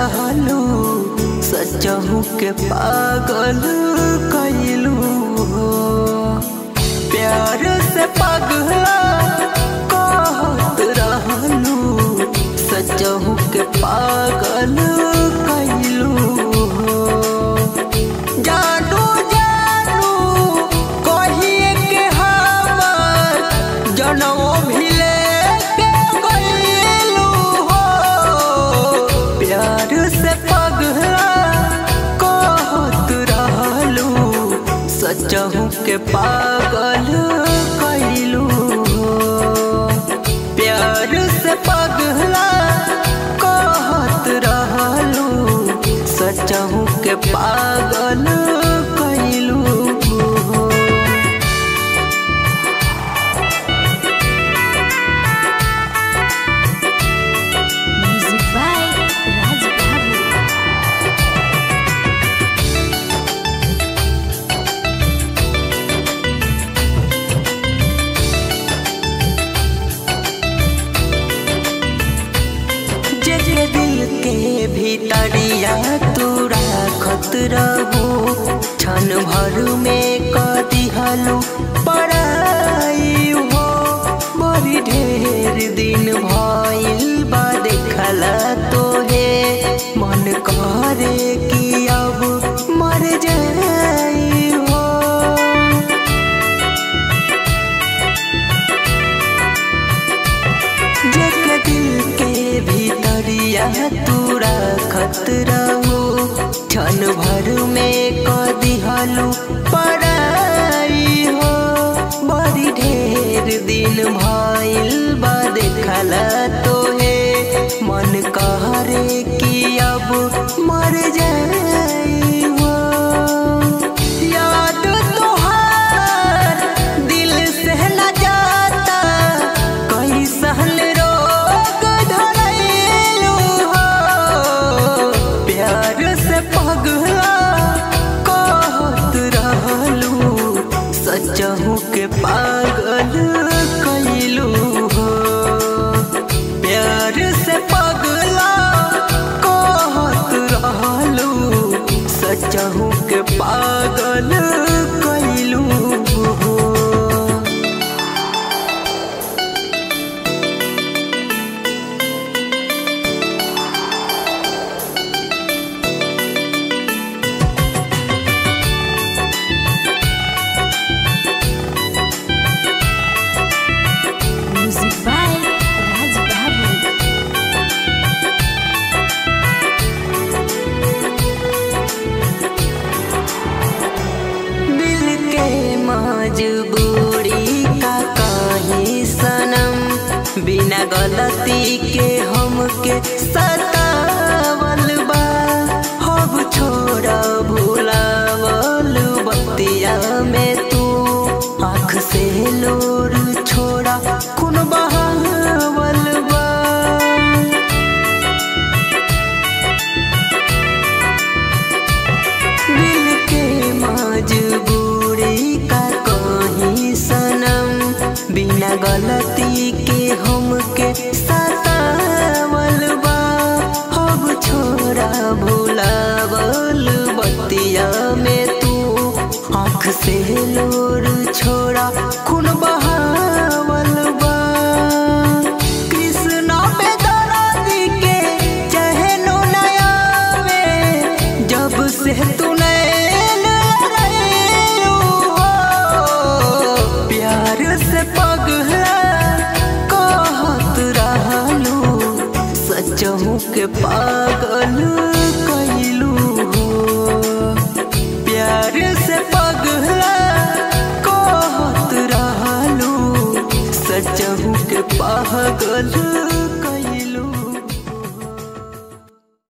रहलू सचहू के पागल कैलू हो। प्यार से पगला कहत रहलू सचहू के पागल कैलू हो। जानू जानू कहिए के हमर जनम भी लेके गइलू हो। प्यार से पगला कहत रहलू सचहू के पागल कैलू हो। प्यार से पगला कहत रहलू सचहू के पागल कैलू हो। Music by Raj Babu. जे दिल के भीतरिया तू राखत रहू क्षण भर में क दिहलू पराई हो। बड़ी ढेर दिन भइल बा देखला तोहे मन करे कि अब मर जाई हो। जेके दिल के भीतरिया तू राखत रहू क्षण भर में क दिहलू पराई हो। बड़ी ढेर दिन भइल बा देखला तोहे मन करे कि अब मर जाई हो। याद तोहार दिल से न जाता कैसन रोग धरैलू हो। प्यार से पगला कहत रहलू सचहू के पागल कैलू हो। प्यार से पगला कहत रहलू सचहू के पागल कैलू हो। Music by Raj Babu. दिल के मजबूरी का कहीं सनम बिना गलती के हमके सतावल बा। अब छोड़ा भुलावल बतिया में तू आँख से लोर छोड़ा खून बहावल बा। दिल के मजबूरी का कहीं सनम बिना गलती के हमके सतावल बा। अब छोड़ा भुलावल बतिया में तू आँख से लोर छोड़ा खून बहावल बा। कृष्णा पे दर्द के चहनो नया में जब से तू नैन लड़ैलू हो। प्यार से पगला कहत रहलू सचहू के पागल कैलू हो। प्यार से पगला कहत रहलू सचहू के पागल